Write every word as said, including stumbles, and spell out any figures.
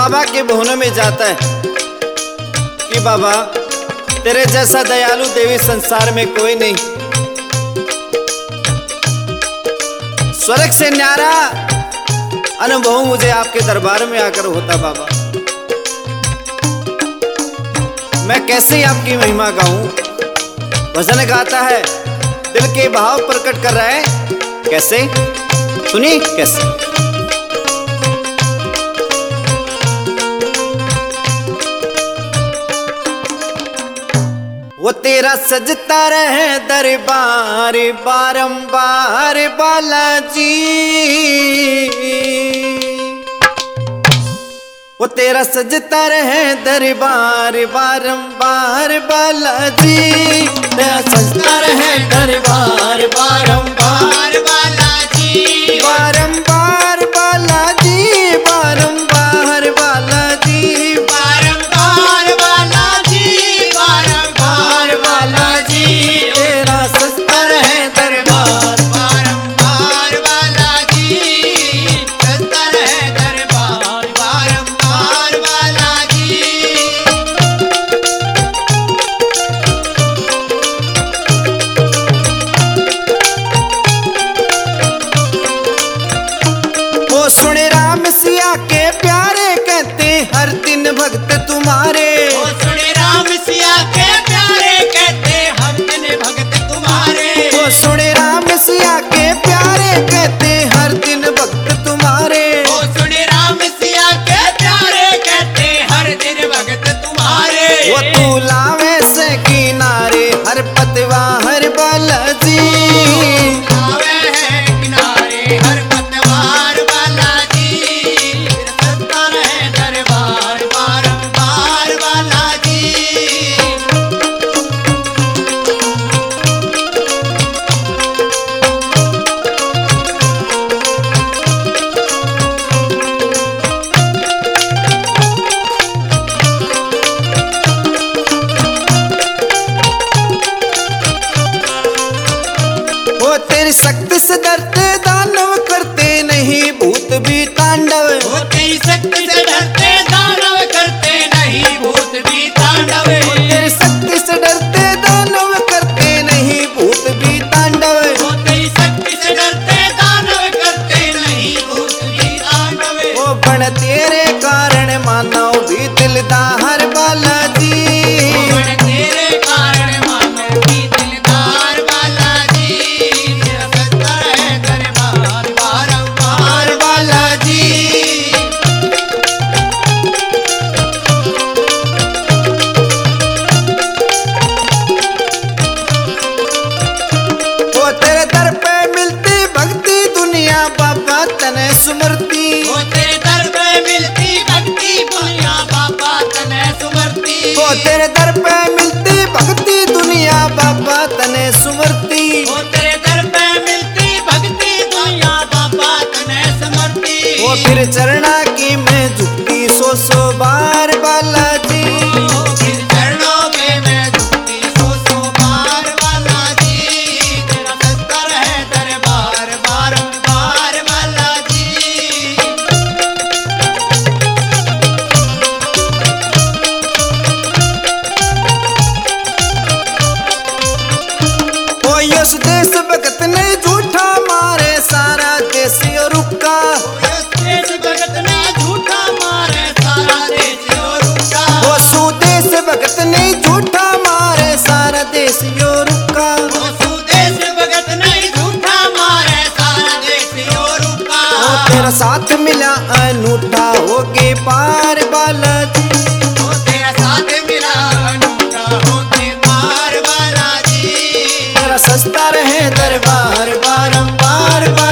बाबा के भवनों में जाता है कि बाबा तेरे जैसा दयालु देवी संसार में कोई नहीं, स्वर्ग से न्यारा अनुभव मुझे आपके दरबार में आकर होता। बाबा मैं कैसे ही आपकी महिमा गाऊं? भजन गाता है, दिल के भाव प्रकट कर रहा है, कैसे सुनिए कैसे। वो तेरा सजता रहे दरबार बारंबार बालाजी, वो तेरा सजता रहे दरबार बारंबार बालाजी, तेरा सजता रहे दरबार बारंबार बालाजी, बारंबार बालाजी, बारंबार बालाजी, बारंबार बालाजी, बारंबार बालाजी, तेरा सजता रहे दरबार बारंबार बालाजी, सजता रहे दरबार बारंबार बालाजी। वो सुने राम सिया के प्यारे कहते हर दिन भक्त तुम्हारे, वो सुने राम सिया के प्यारे कहते हर दिन भक्त तुम्हारे, वो सुने राम सिया के प्यारे कहते हर दिन भक्त तुम्हारे, वो सुने राम सिया के प्यारे कहते हर दिन भक्त तुम्हारे। वो तू लावे से किनारे हर पतवा हर बालाजी, आवे है किनारे हर पतवार बालाजी, सजता रहे दरबार बारंबार बालाजी। वो तेरी शक्ति से डरते दानव करते नहीं भूत भी तांडव, वो तेरी शक्ति से डरते दानव करते नहीं भूत भी तांडव, वो तेरी शक्ति से डरते दानव करते नहीं भूत भी तांडव, वो तेरी शक्ति से डरते दानव करते नहीं भूत भी तांडव। वो बण तेरे कारण मानव भी दिलदार बालाजी, बड़ तेरे कारण मानो की दिलदार बालाजी, तेरा सजता रहे दरबार बारंबार बालाजी। वो तेरे दर पे मिलती भक्ति दुनिया बाबा तने सुमरती, वो तेरे दर पे मिलती भक्ति दुनिया बाबा तने सुमरती, वो तेरे दर पे मिलती भक्ति दुनिया बाबा तने सुमरती, वो तेरे दर पे मिलती भक्ति दुनिया बाबा तने समर्पी। वो फिर चरणा की मैं झुकती सो सो बार बालाजी, फिर चरणों में मैं झुकती सो सो बार बालाजी, तेरा सजता रहे दरबार बारंबार बालाजी। वो यस देश भगत ने झूठा मारे सारा देश और रुका, देश भगत ने झूठा मारे सारा देश और रुका, वो सुदेश भगत ने झूठा मारे सारा देश और रुका, वो सुदेश भगत ने झूठा मारे सारा देश और रुका। वो तेरा साथ मिला अनूठा होके पार बालाजी, वो तेरा साथ मिला अनूठा होके पार बालाजी, तेरा सस्ता रहे दरबार बारंबार बालाजी।